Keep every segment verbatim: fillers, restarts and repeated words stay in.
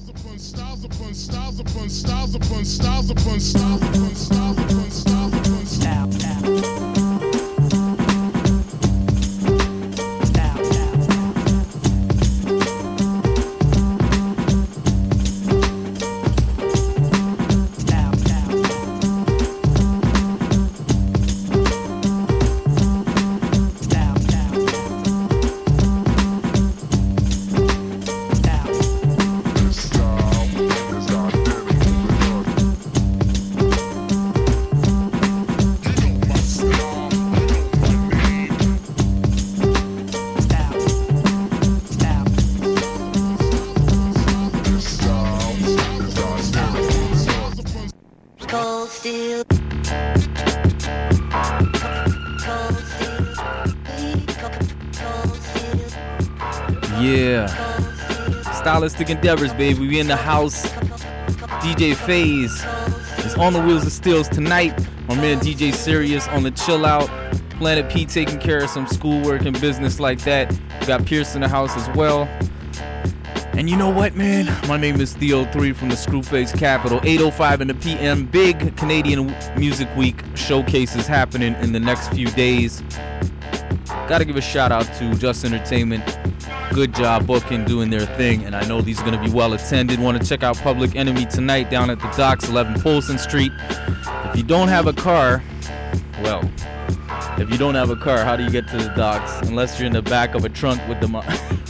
Yeah, stylistic endeavors, baby. We in the house. D J Phase is on the wheels of steels tonight. My man D J Sirius on the chill out. Planet P taking care of some schoolwork and business like that. We got Pierce in the house as well. And you know what, man? My name is Theo three from the Screwface Capital. eight oh five in the P M. Big Canadian Music Week showcases happening in the next few days. Gotta give a shout out to Just Entertainment. Good job booking, doing their thing, and I know these are going to be well attended. Want to check out Public Enemy tonight down at the docks, eleven Folsom Street. If you don't have a car, well, if you don't have a car, how do you get to the docks? Unless you're in the back of a trunk with the... Mo-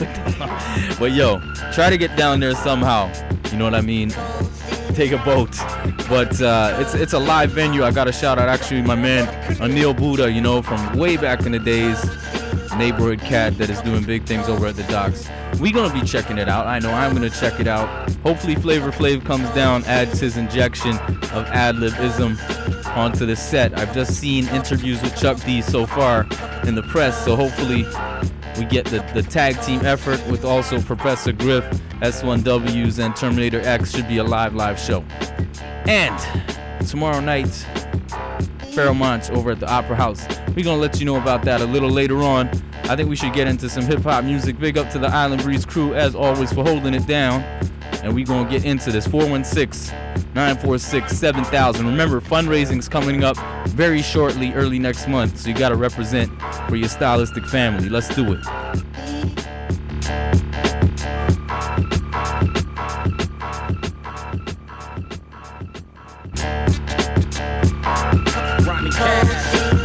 but yo, try to get down there somehow. You know what I mean? Take a boat. But uh, it's it's a live venue. I got to shout out actually my man Anil Buddha, you know, from way back in the days. Neighborhood cat that is doing big things over at the docks. We gonna be checking it out. I know I'm gonna check it out. Hopefully Flavor Flav comes down, adds his injection of ad-libism onto the set. I've just seen interviews with Chuck D so far in the press, so hopefully we get the, the tag team effort with also Professor Griff, S one W's, and Terminator X. Should be a live live show. And tomorrow night, Pharoah Monch over at the Opera House. We're gonna let you know about that a little later on. I think we should get into some hip-hop music. Big up to the Island Breeze crew, as always, for holding it down. And we're gonna get into this. four one six, nine four six, seven thousand. Remember, fundraising's coming up very shortly, early next month. So you gotta represent for your stylistic family. Let's do it. Ronnie Cash.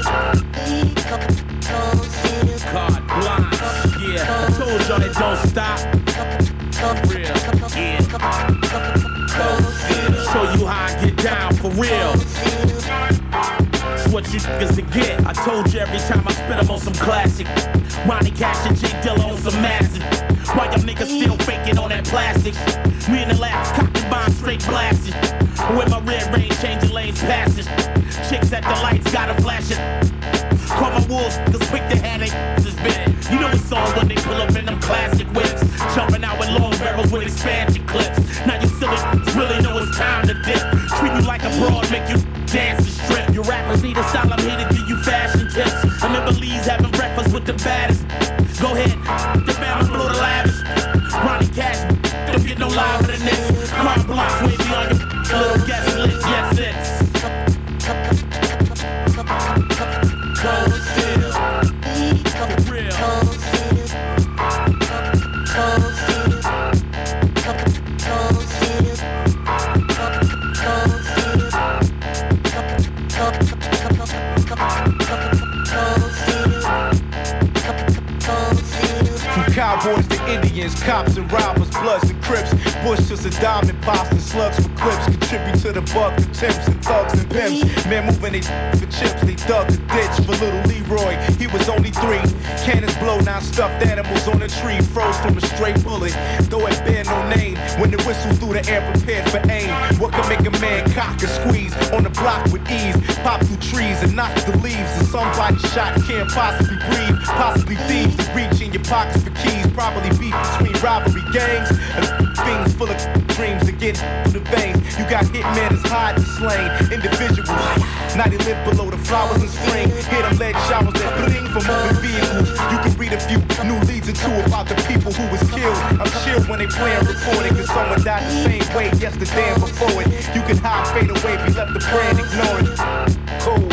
God blind. Yeah, I told y'all it don't stop. For real. Yeah. Show you how I get down for real. It's what you niggas to get. I told you every time I spit I'm on some classic. Ronnie Cash and J Dilla on some massive. Why y'all niggas still faking on that plastic? Me in the labs, cocking bombs, straight blasting. With my red range, changing lanes, passing. Chicks at the lights, gotta flash it. Call my wolves, cause quick to hand they is bit. You know it's on when they pull up in them classic whips. Jumping out with long barrels with expansion clips. Now you silly really know it's time to dip. Treat you like a broad, make you dance and strip. Your rappers need a style, I'm here to give you fashion tips. I'm in Belize having breakfast with the baddest. Go ahead, the Bama blow the lavish. Ronnie Cash, don't get no louder than this. Car blocks way beyond your little guest list. Yes, it's cold steel, for real. Cold steel, cold steel, cold steel, cold steel, from cowboys to Indians, cops and robbers, bloods and crips, Bush to Saddam and Boston slugs for clips, contribute to the buck, the temps and thugs and pimps. Man moving they for chips, they dug the ditch for little Leroy. He was only three. Cannons blow, now stuffed animals on a tree, froze from a straight bullet. Though it bear no name, when the whistle through the air prepared for aim. What can make a man cock and squeeze on the block with ease? Pop through trees and knock the leaves, and somebody shot can't possibly breathe. Possibly thieves to reach in your pockets for keys. Probably beef between robbery gangs and fiends full of dreams. streams to get through the veins. You got hitmen that's hiding slain individuals. Now they live below the flowers and spring. Hear them lead showers that bling from moving vehicles. You can read a few new leads or two about the people who was killed. I'm chill when they play and recording, cause someone died the same way yesterday and before it. You can hide, fade away, be left to pray and ignore it. Cold.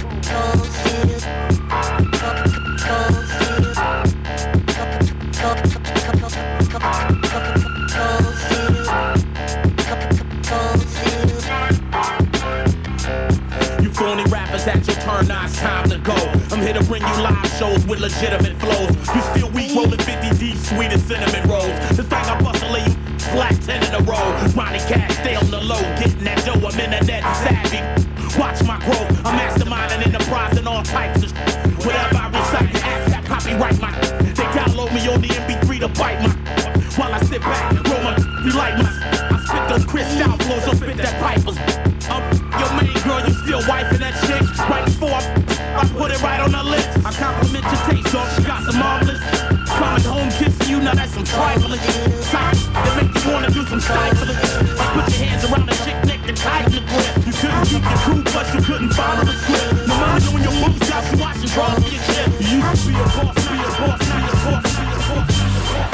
You phony rappers at your turn, now it's time to go. I'm here to bring you live shows with legitimate flows. You still weak, rolling fifty deep, sweet as cinnamon rolls. The thing I bustle you, flat ten in a row. Ronnie Cash, stay on the low, getting that dough, I'm in the net savvy. Watch my growth, I'm masterminding enterprise and all types of shit. Whatever I recite, ask that copyright my. They download me on the M P three to bite my. While I sit back, roll my, relight my. I spit those crystal flows, so spit that pipers. Um, your main girl, you still wiping that shit. Right before I, I put it right on her lips. I compliment your taste, so she got some marvelous. Coming home kissing you, now that's some trifling. Sight that make you wanna do some stifling. Like put your hands around a chick neck to tighten the grip. You couldn't keep your cool, but you couldn't follow the script. No money on your boots, got you watching draws for your shit. You used to be a boss, be a boss, now you're a boss, now you're a boss, now you're a boss.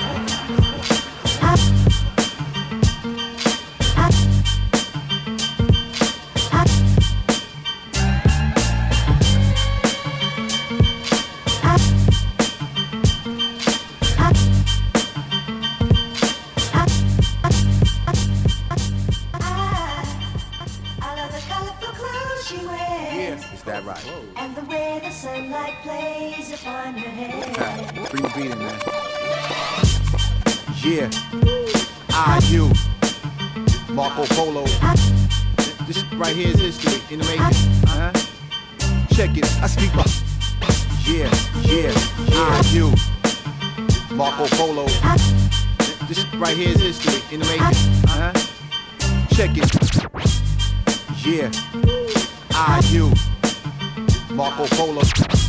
And the way the sunlight plays upon your head. Bring the beat in, man. Yeah. I, you. Marco Polo. This right here is history in the making. Uh-huh. Check it. I speak my. Yeah, yeah, yeah. I, you. Marco Polo. This right here is history in the making. Uh-huh. Check it. Yeah. I, you. Marco Polo.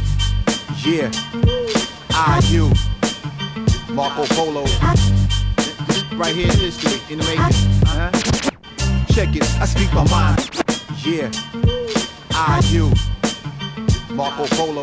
Yeah. I, you. Marco Polo. This right here is history in the making. Uh-huh. Check it. I speak my mind. Yeah. I, you. Marco Polo.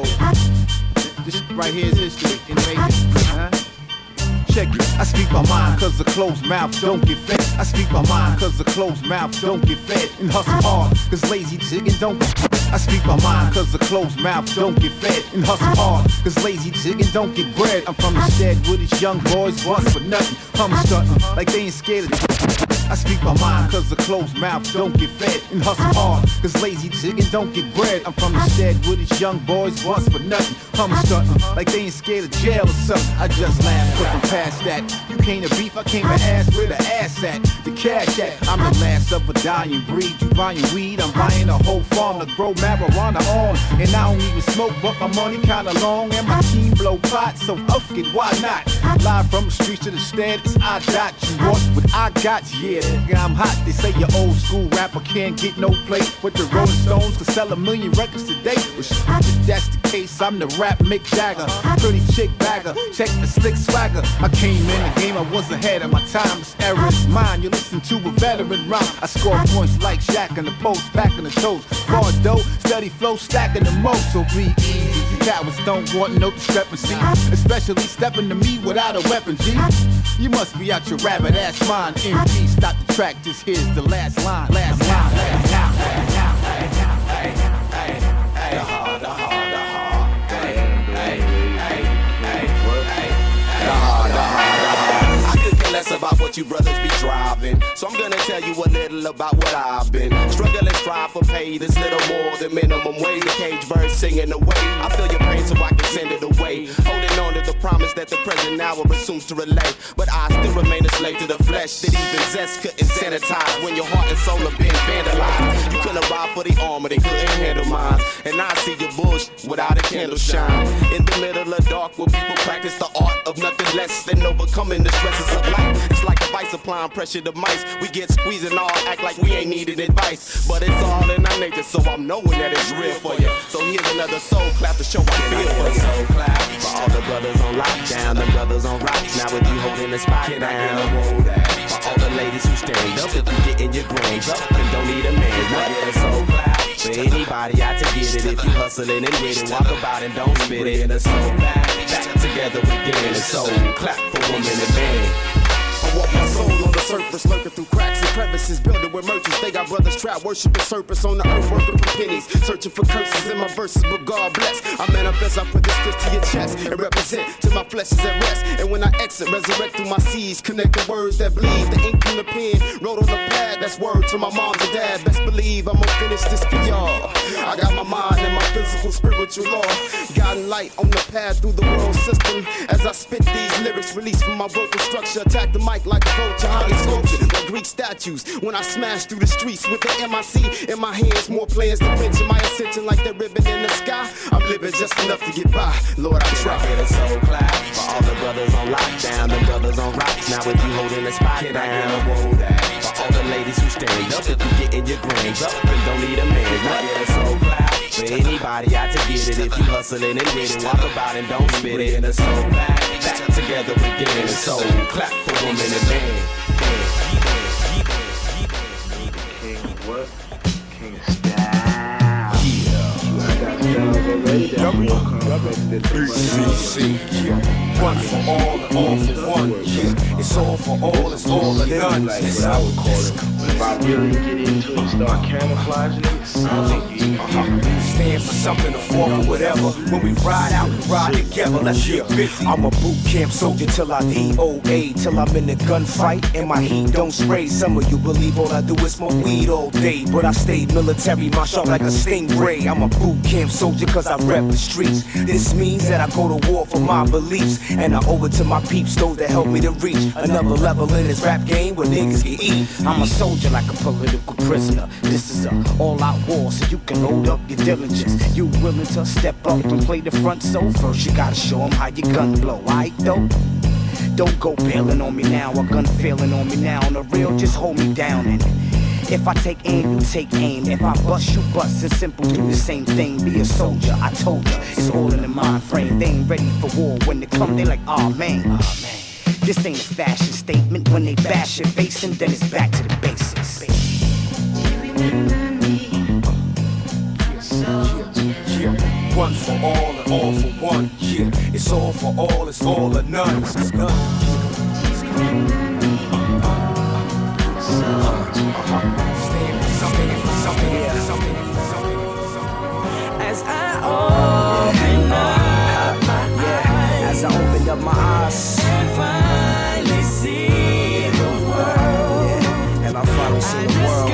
This right here is history in the making. Uh-huh. Check it. I speak my mind cause the closed mouth don't get fed. I speak my mind cause the closed mouth don't get fed. And hustle hard cause lazy chicken don't get fed. I speak my mind cause the closed mouth don't get fed. And hustle hard cause lazy chicken don't get bread. I'm from the stead with these young boys bust for nothing. I'm stuntin' like they ain't scared of I speak my mind cause the closed mouth don't get fed. And hustle hard cause lazy chicken don't get bread. I'm from the stead with these young boys bust for nothing. I'm stuntin' like they ain't scared of jail or something. I just laugh cause I'm past that. You came to beef, I came to ask where the ass at. The cash at. I'm the last of a dying breed. You buying weed, I'm buying a whole farm to grow marijuana on. And I don't even smoke, but my money kinda long. And my team blow pot, so fuck it, why not? Live from the streets to the stead, it's I got you want what I got, yeah. Nigga, I'm hot, they say your old school rapper can't get no play. But the Rolling Stones could sell a million records today. Well, if that's the case, I'm the rap Mick Jagger. Pretty chick bagger, check the slick swagger. I came in the game, I was ahead of my time. This era is mine, you listen to a veteran rhyme. I score points like Shaq in the post, packing the toast. Far as dough, steady flow, stacking the most. So be easy, you cowards don't want no discrepancy. Especially stepping to me without a weapon, G. You must be out your rabbit ass mind. M P, stop the track, this here's the last line. Last line, last line, last line, last line. Hey, hey, hey, the hard, the hard, the hard. Hey, hey, hey, hey, hey, the hard, the hard, the hard. I could care less about what you brothers be driving, so I'm gonna tell you a little about what I've been struggling, strive for pay. This little more than minimum wage. The cage verse singing away. I feel your pain, so I can send it away. Holding on to the promise that the present hour assumes to relay, but I still remain a slave to the flesh that even zest couldn't sanitize. When your heart and soul have been vandalized, you couldn't ride for the armor, they couldn't handle mine. And I see your bush without a candle shine. In the middle of dark, where people practice the art of nothing less than overcoming the stresses of life. It's like a vice applying pressure to mice. We get squeezed and all act like we ain't needed advice, but it's all in our nature, so I'm knowing that it's real for you. So here's another soul clap to show I feel for you. Soul clap for all the brothers on lockdown, the brothers on rocks. Now with you holding the spot down, for all the ladies who stand your grades up and don't need a man. What? Yeah, so clap for anybody out to get it. If you hustling and with it, walk about and don't spit it. And so back, back together again. And so clap for woman and man. I walk my soul on the surface, lurking through cracks and crevices, building with merchants. They got brothers trapped, worshiping serpents on the earth, working for pennies, searching for curses in my verses, but God bless. I manifest, I put this fist to your chest and represent till my flesh is at rest. And when I exit, resurrect through my seeds, connect the words that bleed, the ink from the pen, wrote on the pad. That's word to my mom and dad. Best believe I'm gonna finish this for y'all. I got my mind and my physical, spiritual law, guiding light on the path through the world system. As I spit these lyrics, released from my vocal structure, attack the mic like a vulture, highly sculptured like Greek statues. When I smash through the streets with the M I C in my hands, more plans to mention my ascension like that ribbon in the sky. I'm living just enough to get by. Lord, I try. Can I get a soul clap for all the brothers on lockdown, the brothers on rocks? Now with you holding the spot Can down. I get a whoa that for all the ladies who stand up, if you getting your grades up and don't need a man. Can I get a soul clap for anybody out to get it? If you hustling and with it, walk about and don't spit it. And a soul back, back together again. And so clap for woman and man. King what? King style. Yeah. I got styles already. That will come. One for all and all for one. Yeah. It's all for all, it's all or none. That's what I would call it. But if I really get into it and start camouflaging it, I think you uh-huh. Stand for something or fall for whatever. When we ride out, we ride together. Let's get busy. I'm a boot camp soldier till I D O A, till I'm in the gunfight and my heat don't spray. Some of you believe all I do is smoke weed all day, but I stayed military, my sharp like a stingray. I'm a boot camp soldier cause I rep the streets. This means that I go to war for my beliefs, and I owe it to my peeps, those that help me to reach another level in this rap game where niggas can eat. I'm a soldier like a political prisoner. This is a all-out war, so you can load up your diligence. You willing to step up and play the front, so first you gotta show them how your gun blow, aight though? Don't go bailing on me now, a gun failing on me now. On the real, just hold me down, and if I take aim, you take aim. If I bust, you bust. It's simple, do the same thing. Be a soldier, I told ya. It's all in the mind frame. They ain't ready for war. When they come, they like, aw, oh, man. Oh, man. This ain't a fashion statement. When they bash your face, and then it's back to the basics. One for all and all for one. Yeah, it's all for all, it's all or none. It's none. As I open up my eyes, as I opened up my eyes, and finally see the world, yeah, and I finally see the world.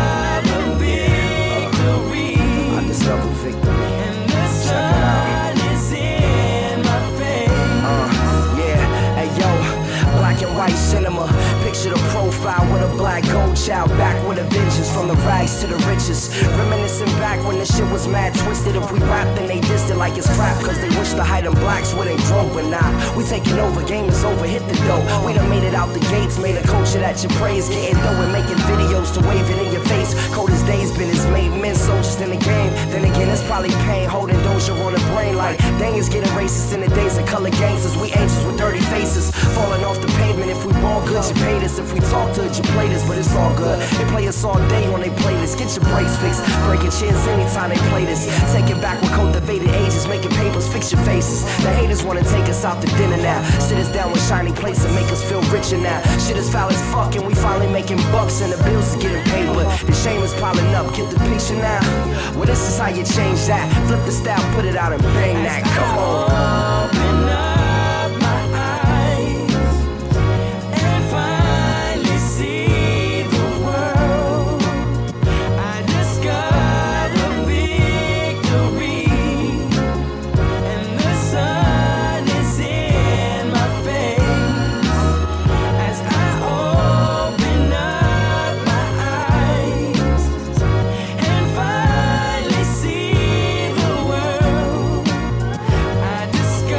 I discovered victory. And the sun is in my face. Uh, yeah, hey yo, black and white cinema. Picture the profile with a black gold child, back with a vengeance, from the rags to the riches. Reminiscing back when the shit was mad twisted. If we rap, then they dissed it like it's crap, cause they wish the height of blacks wouldn't grow. But nah, we taking over, game is over, hit the dough. We done made it out the gates, made a culture that you praise. Getting dough and making videos to wave it in your face. Coldest days been as made men soldiers in the game. Then again, it's probably pain holding Doja on the brain. Like, dang, it's getting racist in the days of color gangsters. We angels with dirty faces, falling off the pavement. If we ball good, you paid us. If we talk to it, you played us, but it's all good. They play us all day on they playlist. Get your brakes fixed, breaking chairs anytime they play this. Taking back with cultivated ages, making papers, fix your faces. The haters wanna take us out to dinner now, sit us down with shiny plates and make us feel richer now. Shit is foul as fuck and we finally making bucks and the bills is getting paid, but the shame is piling up. Get the picture now? Well, this is how you change that. Flip the style, put it out and bang that. Come on. Open up my eyes and finally see the world. I discover victory, and the sun is in my face. As I open up my eyes and finally see the world, I discover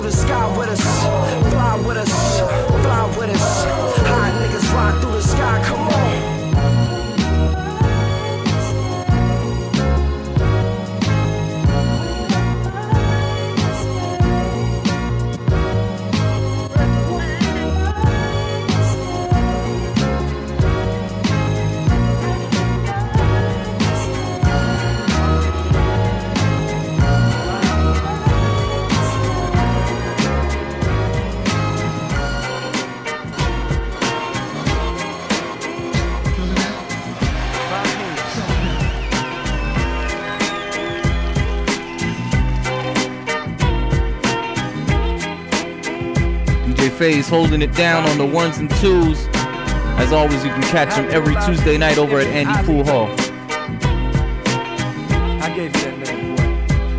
the sky with us. Fly with us, fly with us. Hot niggas ride through the sky, come on. Phase holding it down on the ones and twos. As always, you can catch him every Tuesday night over at Andy Pool Hall. I gave you that name, boy.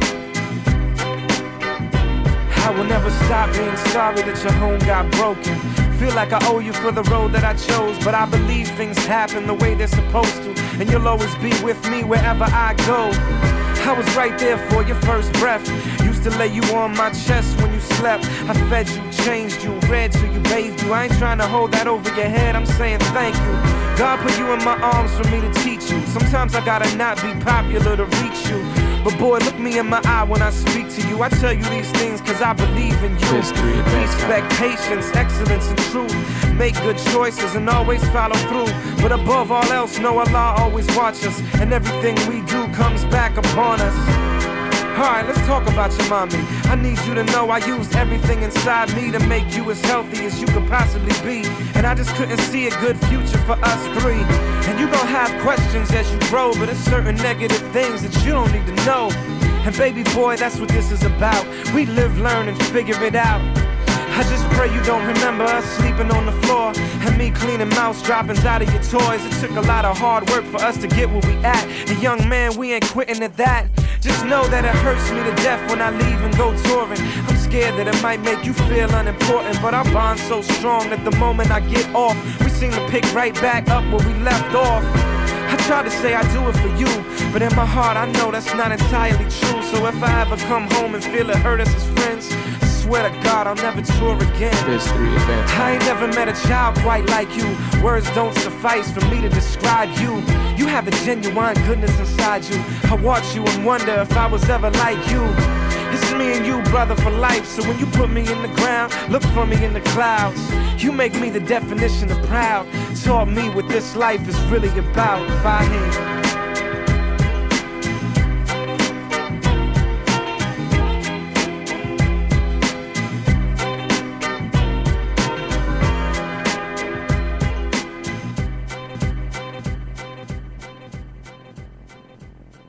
I will never stop being sorry that your home got broken. Feel like I owe you for the road that I chose, but I believe things happen the way they're supposed to, and you'll always be with me wherever I go. I was right there for your first breath. Used to lay you on my chest when you slept. I fed you, changed you, read to you, bathed you. I ain't trying to hold that over your head, I'm saying thank you. God put you in my arms for me to teach you. Sometimes I gotta not be popular to reach you, but boy, look me in my eye when I speak to you. I tell you these things cause I believe in you. Respect, patience, excellence, and truth. Make good choices and always follow through. But above all else, know Allah always watch us, and everything we do comes back upon us. Alright, let's talk about your mommy. I need you to know I used everything inside me to make you as healthy as you could possibly be. And I just couldn't see a good future for us three. And you gon' have questions as you grow, but there's certain negative things that you don't need to know. And baby boy, that's what this is about. We live, learn, and figure it out. I just pray you don't remember us sleeping on the floor and me cleaning mouse droppings out of your toys. It took a lot of hard work for us to get where we at. And young man, we ain't quitting at that. Just know that it hurts me to death when I leave and go touring. I'm scared that it might make you feel unimportant, but our bond's so strong that the moment I get off, we seem to pick right back up where we left off. I try to say I do it for you, but in my heart I know that's not entirely true. So if I ever come home and feel it hurt us as friends, I swear to God I'll never tour again. There's three events. I ain't never met a child quite like you. Words don't suffice for me to describe you. You have a genuine goodness inside you. I watch you and wonder if I was ever like you. It's me and you, brother, for life. So when you put me in the ground, look for me in the clouds. You make me the definition of proud. Taught me what this life is really about. Fahim.